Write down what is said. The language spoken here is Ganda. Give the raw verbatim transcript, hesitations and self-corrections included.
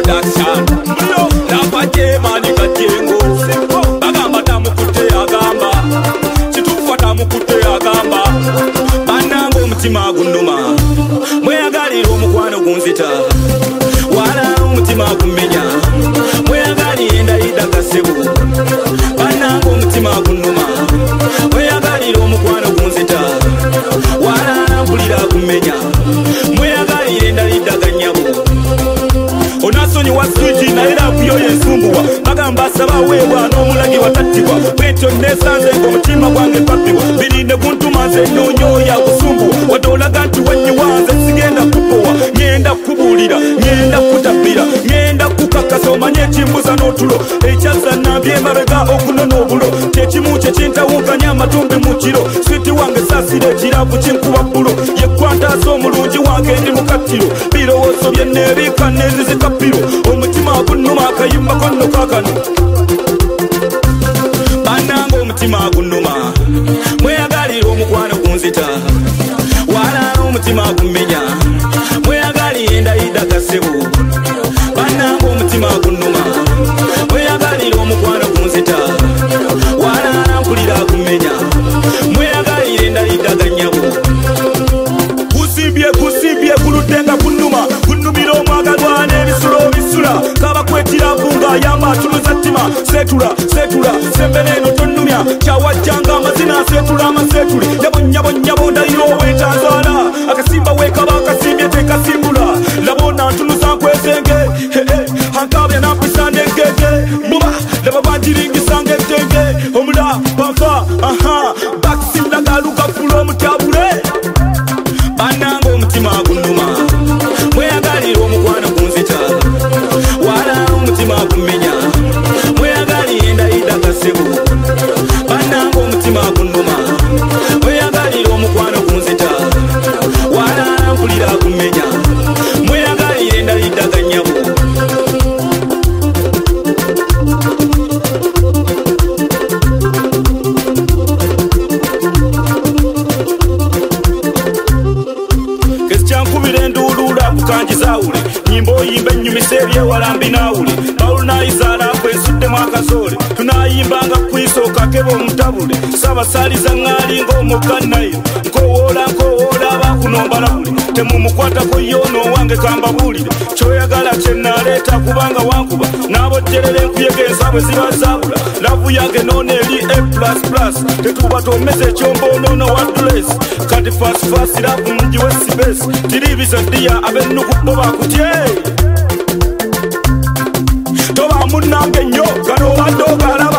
production Lapaje mani kajengo Bagamba tamukute agamba Chitufa tamukute agamba Banango umutima gunuma Mweyagalira omukwano gunzita Wala umutima gumenya Mweyagalira ida kasebo Banango umutima gunuma Mweyagalira omukwano gunzita Wala mpulira gumenya Mweyagalira ida ganyabo Onasonyi wa switi na ila kuyo yensumbuwa Bagamba saba wewa n'omulagi watatibwa Bwetyo nesanze ngo mutima gwange papiwa Birinde kuntumaze nonyoya kusumbuwa Wadolaga nti wanyiwanze sigenda kupowa Nyenda kubulira, nyenda kutabira Nyenda kukakasa omanye ekimbuza n'otulo Ekyasa nambye mabega okunono obulo Kyekimu kye kintawunkanya amatumbi mu kiro Switi wange sasire ekiravu kinkuba bulo Yekwantasa omulungi wange ndi mukatiro Birowoozo bye neebika nezizika piro Omutima gunuma akayimba konno kakano Banango omutima gunuma Mweyagalira omukwano gunzita Wala omutima gumenya Mweyagalira ida kasebo Banango omutima gunuma Mweyagalira omukwano gunzita Wala mpulira gumenya Mweyagalira ida ganyabo Kusimbye kusimbye kulutenga kunuma Kunumira omwagalwa n'ebisulo bisula Kaba kwetira bunga yamba tuluza ttima Setula, setula, sembeneno tonumya Kyawajjanga amazina setula amasetuli Nyabo nyabo nyabo ndayiro wetanzala Akasimba wekaba akasimbye tekasimbula Labona ntuluza nkwezenge Hankabya nampisa ndengege Muba, laba bandiringisa ngedenge Omula, banfa, aha Bakisinda galuka fulo mutabule Banango omutima gunuma Mweyagalira omukwano gunzita Wala omutima gumenya Mweyagalira ida kasebo Banango omutima gunuma Mweyagalira omukwano gunzita Wala mpulira gumenya Mweyagalira ida ganyabo Kyankubira endulula kukangizaawule Nyimba oyimba ennyumisa ebyewalambi naawule Bawulunaayizaala kwesuddemu akasole Tunaayimbanga kwisooka keba omutabule Sabasaliza ŋŋaali ng'omugga Nayiro Nkowoola nkowoola abaakunombalabule Temumukwatako yoono owange kambabulire Kyoyagala kye nnaaleeta kubanga wankuba N'abojjerera enkuyege ensabwe ziba zaabula Lavu yange noona eri A plus plus Tetuba tomeze ekyomboonoono wa dress Kati fast fast lavu njiwe sibesi Tiribiza ddiya ab'ennuku bo bakutye Toba munnange nnyo gano obadde ogalaba